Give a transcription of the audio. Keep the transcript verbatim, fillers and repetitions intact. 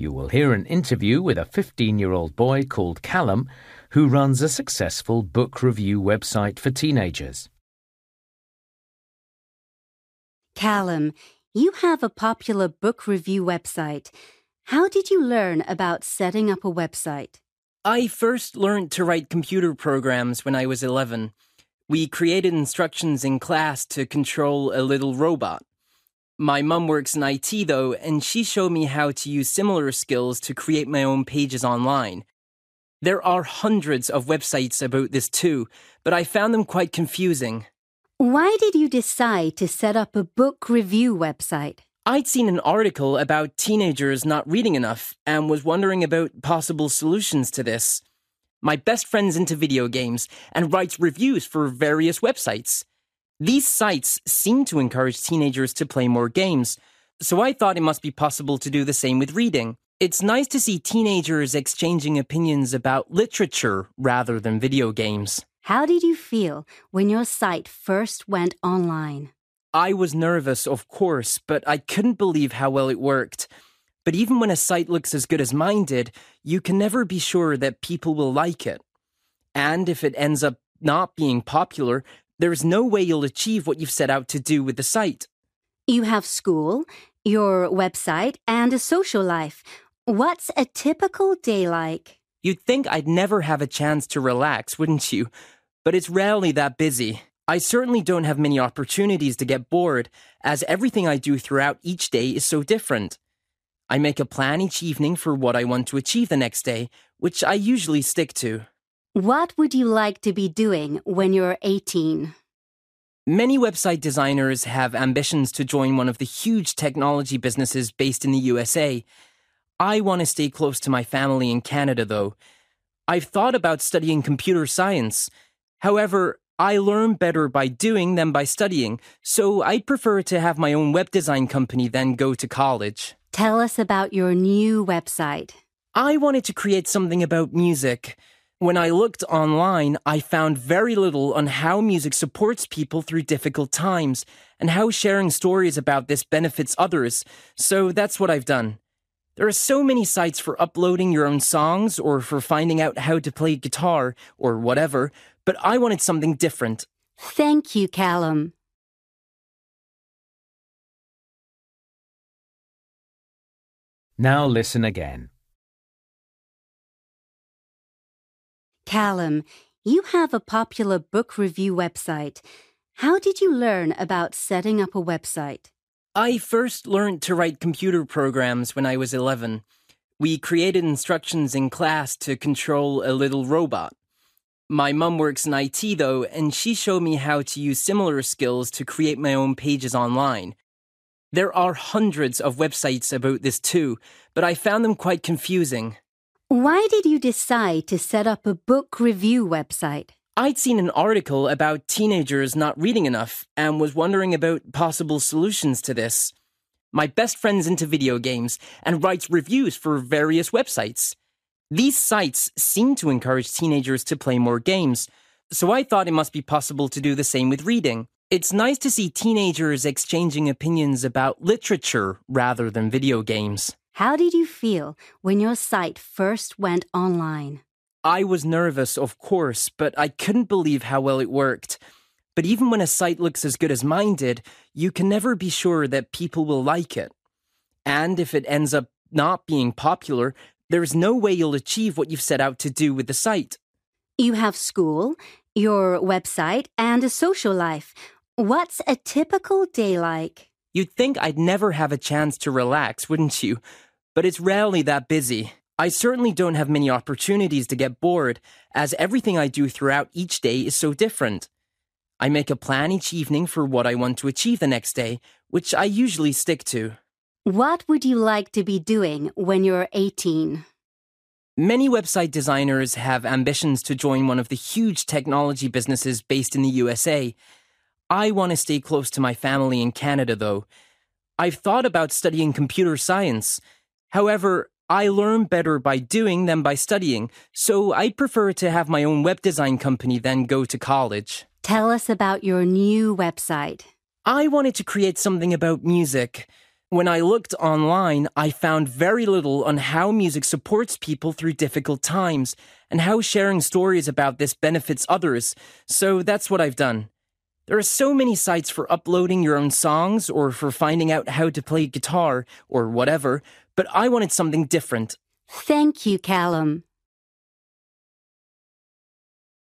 You will hear an interview with a fifteen-year-old boy called Callum who runs a successful book review website for teenagers. Callum, you have a popular book review website. How did you learn about setting up a website? I first learned to write computer programs when I was eleven. We created instructions in class to control a little robot. My mum works in I T, though, and she showed me how to use similar skills to create my own pages online. There are hundreds of websites about this too, but I found them quite confusing. Why did you decide to set up a book review website? I'd seen an article about teenagers not reading enough and was wondering about possible solutions to this. My best friend's into video games and writes reviews for various websites. These sites seem to encourage teenagers to play more games, so I thought it must be possible to do the same with reading. It's nice to see teenagers exchanging opinions about literature rather than video games. How did you feel when your site first went online? I was nervous, of course, but I couldn't believe how well it worked. But even when a site looks as good as mine did, you can never be sure that people will like it. And if it ends up not being popular, there's no way you'll achieve what you've set out to do with the site. You have school, your website, and a social life. What's a typical day like? You'd think I'd never have a chance to relax, wouldn't you? But it's rarely that busy. I certainly don't have many opportunities to get bored, as everything I do throughout each day is so different. I make a plan each evening for what I want to achieve the next day, which I usually stick to. What would you like to be doing when you're eighteen? Many website designers have ambitions to join one of the huge technology businesses based in the U S A. I want to stay close to my family in Canada, though. I've thought about studying computer science. However, I learn better by doing than by studying, so I'd prefer to have my own web design company than go to college. Tell us about your new website. I wanted to create something about music. When I looked online, I found very little on how music supports people through difficult times and how sharing stories about this benefits others, so that's what I've done. There are so many sites for uploading your own songs or for finding out how to play guitar or whatever, but I wanted something different. Thank you, Callum. Now listen again. Callum, you have a popular book review website. How did you learn about setting up a website? I first learned to write computer programs when I was eleven. We created instructions in class to control a little robot. My mum works in I T, though, and she showed me how to use similar skills to create my own pages online. There are hundreds of websites about this too, but I found them quite confusing. Why did you decide to set up a book review website? I'd seen an article about teenagers not reading enough and was wondering about possible solutions to this. My best friend's into video games and writes reviews for various websites. These sites seem to encourage teenagers to play more games, so I thought it must be possible to do the same with reading. It's nice to see teenagers exchanging opinions about literature rather than video games. How did you feel when your site first went online? I was nervous, of course, but I couldn't believe how well it worked. But even when a site looks as good as mine did, you can never be sure that people will like it. And if it ends up not being popular, there's no way you'll achieve what you've set out to do with the site. You have school, your website, and a social life. What's a typical day like? You'd think I'd never have a chance to relax, wouldn't you? But it's rarely that busy. I certainly don't have many opportunities to get bored, as everything I do throughout each day is so different. I make a plan each evening for what I want to achieve the next day, which I usually stick to. What would you like to be doing when you're eighteen? Many website designers have ambitions to join one of the huge technology businesses based in the U S A. I want to stay close to my family in Canada, though. I've thought about studying computer science. However, I learn better by doing than by studying, so I'd prefer to have my own web design company than go to college. Tell us about your new website. I wanted to create something about music. When I looked online, I found very little on how music supports people through difficult times and how sharing stories about this benefits others, so that's what I've done. There are so many sites for uploading your own songs or for finding out how to play guitar or whatever, but I wanted something different. Thank you, Callum.